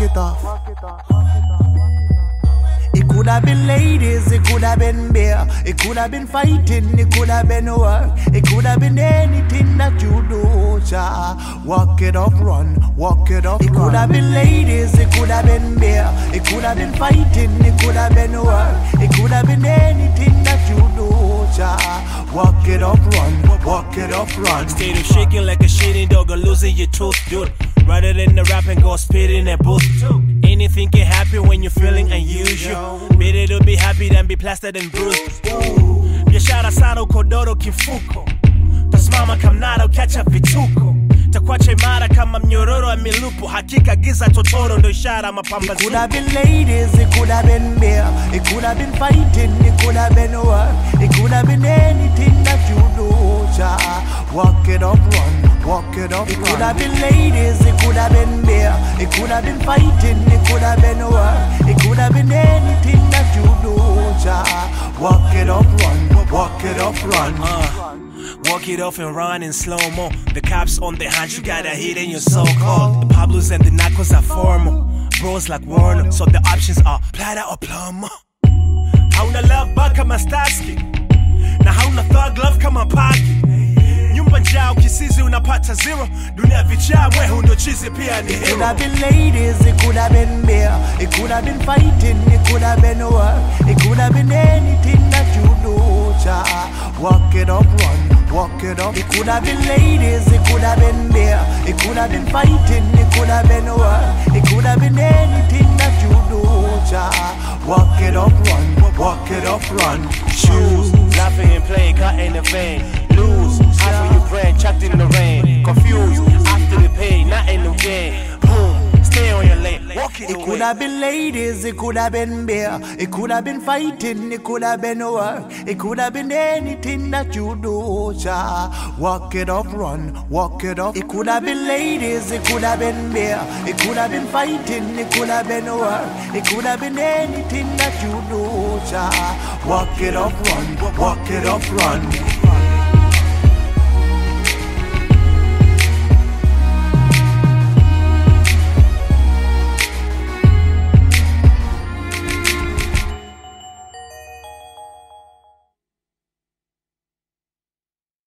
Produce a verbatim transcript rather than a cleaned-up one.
it off. It could have been ladies, it could have been beer, it could have been fighting, it could have been work, it could have been anything that you do, cha. Walk it up, run, walk it up, it could have been ladies, it could have been beer, it could have been fighting, it could have been work, it could have been anything that you do, cha. Walk it up, run, walk it up, run. State of shaking like a shitting dog or losing your tooth, dude. Rather than the rap and go spit in a booth. Anything can happen when you're feeling unusual. Better to be happy than be plastered and bruised. Biashara sana ukodoro kifuko. Tasimama kamnara ukiacha vituko. Takwache mara kama mnyororo wa milupo. Hakika giza totoro ndo ishara mapambazuko. It could have been ladies, it could have been beer, it could have been fighting, it could have been work, it could have been anything that you do, cha. Walk it up, run, walk it up, it run. Could have been ladies, it could have been beer, it could have been fighting, it could have been work, it could have been anything that you do, cha. Walk it up, run, walk it up, run. Uh. Walk it off and run in slow-mo. The cops on the hunt, you got a hit and you're so cold. The Pablos and the Narcos are formal. Bros like Warner, so the options are plata or plum. Hauna love bug kama Starsky. Na hauna thug love kama Paki. Nyumba njao kisizi unapata zero. Dunia vichaa wehu ndo chizi pia ni hero. It could have been ladies, it could have been beer, it could have been fighting, it could have been work, it could have been anything that you do, cha. Walk it up, run, walk it up. It could have been ladies, it could have been beer, it could have been fighting, it could have been work, it could have been anything that you do, cha. Walk it up, run, walk it up, run. Choose, laughing and playing, cut in the vein. Lose, half of your brain trapped in the rain. Confused, after the pain, not in the gain. Boom, stay on your lane, walk it It away. could have been ladies, it could have been beer, it could have been fighting, it could have been work, it could have been anything that you do, cha. Walk it up, run, walk it up. It could have been ladies, it could have been beer, it could have been fighting, it could have been work, it could have been anything that you do, cha. Walk it up, run, walk it up, run.